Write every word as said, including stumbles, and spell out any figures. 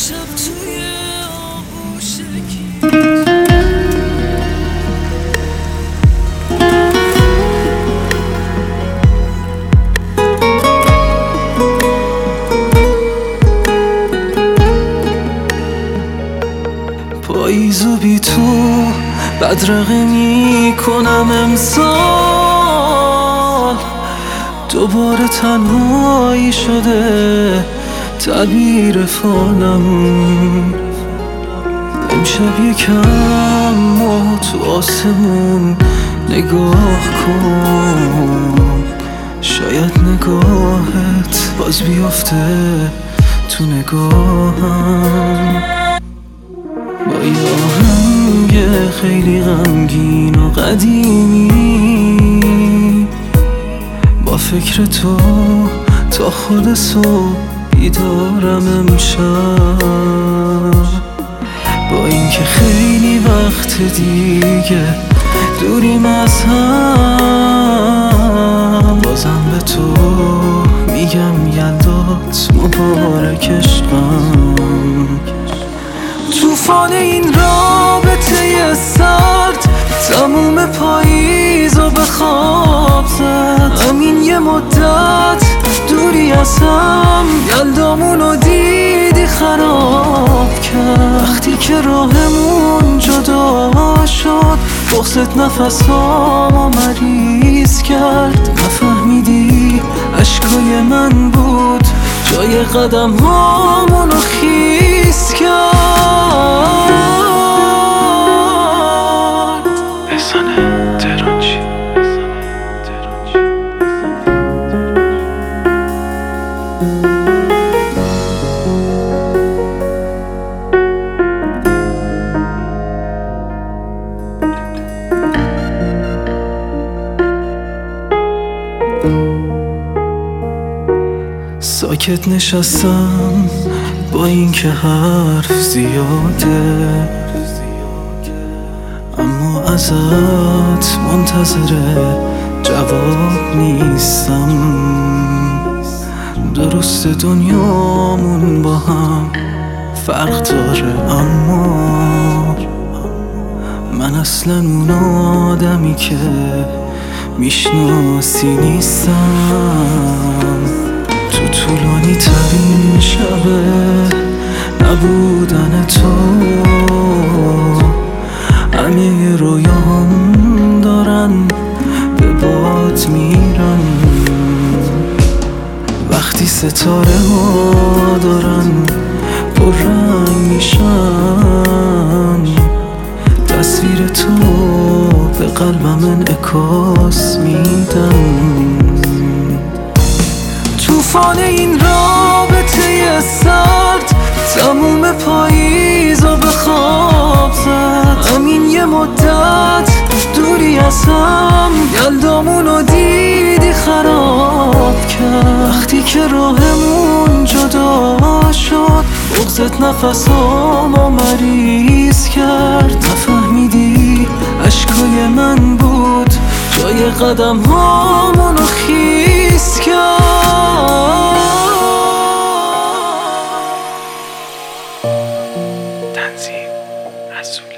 شب توی آغوش پاییزو بی تو بدرقه می کنم امسال، دوباره تنهایی شده تعبیر فانم. امشب یکم ماه تو آسمون نگاه کن، شاید نگاهت باز بیفته تو نگاهم. با یه آهنگ خیلی غمگین و قدیمی، با فکر تو تا خود صبح بیدارم امشب. با اینکه خیلی وقت دیگه دوریم از هم، بازم به تو میگم یلدات مبارک عشقم. توفان این رابطه سرد تموم پاییز و به خواب زد. همین یه مدت دوری از هم یلدامونو دیدی خراب کرد. وقتی که راهمون جدا شد بغضت نفسامو مریض کرد. نفهمیدی عشقای من بود جای قدم هامونو خیس کرد. بزنه ترانچی ساکت نشستم با اینکه حرف زیاده، اما ازت منتظر جواب نیستم. درست دنیامون با هم فرق داره، اما من اصلا اون آدمی که میشناسی نیستم. تو طولانی ترین شبه نبودن تو همه رویام دارن به باد میرن. وقتی ستاره ها دارن پررنگ میشن، تصویر تو به قلبم انعکاس میدن. توفان این رابطه سرد تموم پاییز و به خواب زد. همین یه مدت دوری از هم یلدامونو دیدی خراب کرد. وقتی که راهمون جدا شد بغضت نفسامو مریض کرد. نفهمیدی عشقای من بود جای قدم هامونو خیس کرد. تنظیم رسول